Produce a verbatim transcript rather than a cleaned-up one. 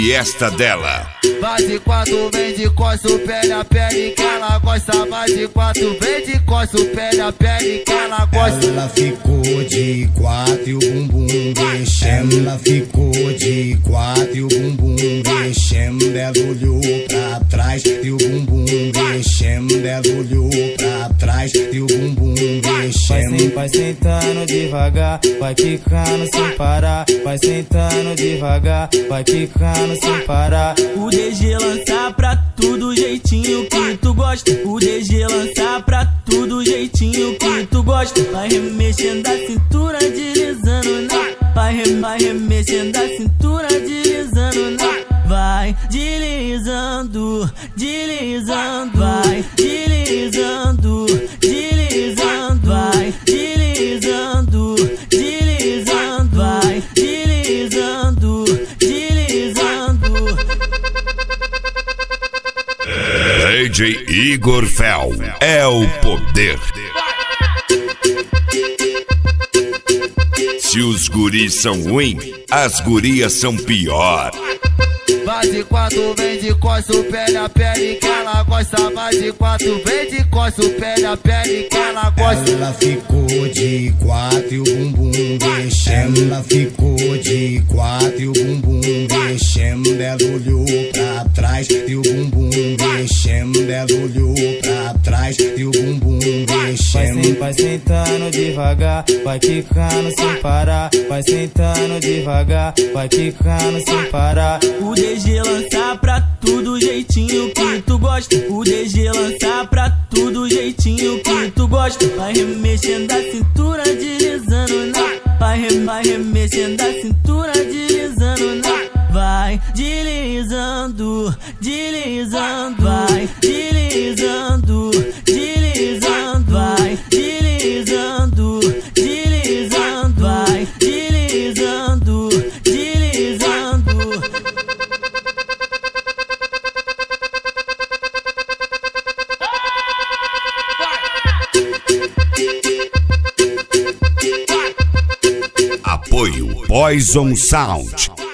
e esta dela. Vai de quatro, vem de costa, pele a pele que ela gosta. Vai de quatro, vem de costa, pele a pele que ela gosta. Ela ficou de quatro e o bumbum mexendo. Ela ficou de quatro e o bumbum mexendo. Ela olhou pra trás e o bumbum mexendo. Ela olhou pra trás e o bumbum mexendo. Vai sentando devagar, vai quicando sem parar. Vai sentando devagar, vai quicando sem parar. O D G lança pra tudo jeitinho que tu gosta. O D G lança pra tudo jeitinho que tu gosta. Vai remexendo a cintura, deslizando na. Vai, rem, vai remexendo a cintura, deslizando na. Vai deslizando, deslizando. Vai deslizando, deslizando. Vai deslizando, deslizando. Vai deslizando, deslizando. D J Igor Fel é o poder. Se os guris são ruins, as gurias são pior. Vai de quatro, vem de costa, pele a pele que ela gosta. Vai de quatro, vem de costa, pele a pele que ela gosta. Ela ficou de quatro e o bumbum mexendo. Ela ficou de quatro e o bumbum mexendo. Ela olhou pra trás e o bumbum mexendo. Ela olhou pra trás e o bumbum mexendo. Vai sentando devagar, vai quicando sem parar. Vai sentando devagar, vai quicando sem parar. O D G lança pra tudo jeitinho que tu gosta. O D G lança pra tudo jeitinho que tu gosta. Vai remexendo a cintura, deslizando na. Vai, rem, vai remexendo a cintura, deslizando na. Vai deslizando, deslizando. Vai deslizando, deslizando. Vai deslizando, deslizando. Vai deslizando, deslizando. Apoio Poison Sound.